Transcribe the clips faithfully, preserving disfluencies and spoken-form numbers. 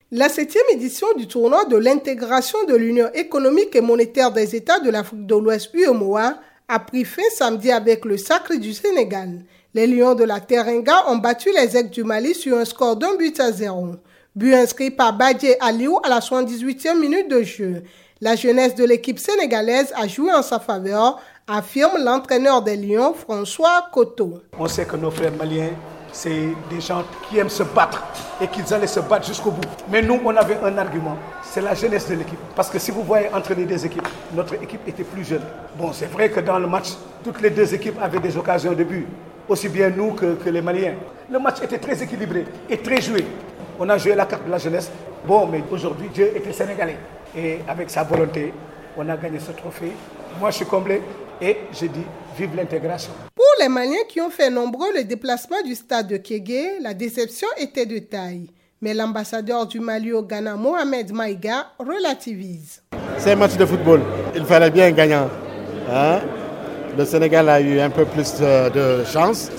La septième édition du tournoi de l'intégration de l'Union économique et monétaire des États de l'Afrique de l'Ouest U E M O A a pris fin samedi avec le sacre du Sénégal. Les Lions de la Teranga ont battu les Aigles du Mali sur un score d'un but à zéro. But inscrit par Badji Aliou à la soixante-dix-huitième minute de jeu. La jeunesse de l'équipe sénégalaise a joué en sa faveur, affirme l'entraîneur des Lions, François Koto. On sait que nos frères maliens, c'est des gens qui aiment se battre et qu'ils allaient se battre jusqu'au bout. Mais nous, on avait un argument, c'est la jeunesse de l'équipe. Parce que si vous voyez entraîner des équipes, notre équipe était plus jeune. Bon, c'est vrai que dans le match, toutes les deux équipes avaient des occasions de but, aussi bien nous que, que les Maliens. Le match était très équilibré et très joué. On a joué la carte de la jeunesse. Bon, mais aujourd'hui, Dieu était sénégalais. Et avec sa volonté, on a gagné ce trophée. Moi, je suis comblé et je dis vive l'intégration. Pour les Maliens qui ont fait nombreux le déplacement du stade de Kégué, la déception était de taille. Mais l'ambassadeur du Mali au Ghana, Mohamed Maïga, relativise. C'est un match de football. Il fallait bien gagner. Hein? Le Sénégal a eu un peu plus de, de chance.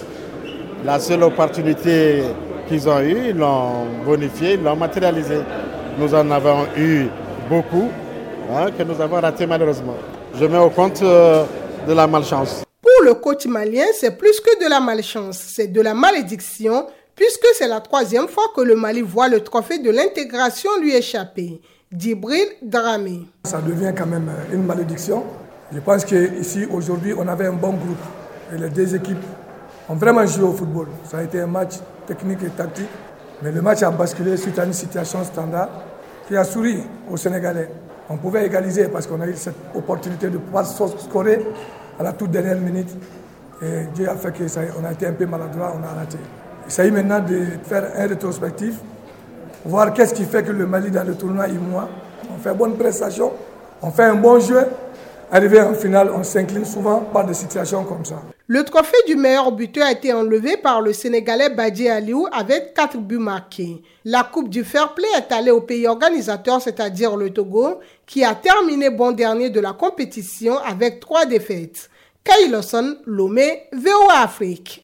La seule opportunité qu'ils ont eue, ils l'ont bonifiée, ils l'ont matérialisée. Nous en avons eu beaucoup, hein, que nous avons raté malheureusement. Je mets au compte euh, de la malchance. Pour le coach malien, c'est plus que de la malchance, c'est de la malédiction, puisque c'est la troisième fois que le Mali voit le trophée de l'intégration lui échapper. Djibril Dramé. Ça devient quand même une malédiction. Je pense qu'ici, aujourd'hui, on avait un bon groupe. Et les deux équipes ont vraiment joué au football. Ça a été un match technique et tactique. Mais le match a basculé suite à une situation standard qui a souri aux Sénégalais. On pouvait égaliser parce qu'on a eu cette opportunité de pouvoir scorer à la toute dernière minute. Et Dieu a fait qu'on a été un peu maladroit, on a raté. Il s'agit maintenant de faire un rétrospectif, voir qu'est-ce qui fait que le Mali dans le tournoi U E M O A, on fait bonne prestation, on fait un bon jeu. Arrivé en finale, on s'incline souvent par des situations comme ça. Le trophée du meilleur buteur a été enlevé par le Sénégalais Badji Aliou avec quatre buts marqués. La Coupe du Fair Play est allée au pays organisateur, c'est-à-dire le Togo, qui a terminé bon dernier de la compétition avec trois défaites. Kyle Lawson, Lomé, V O A Afrique.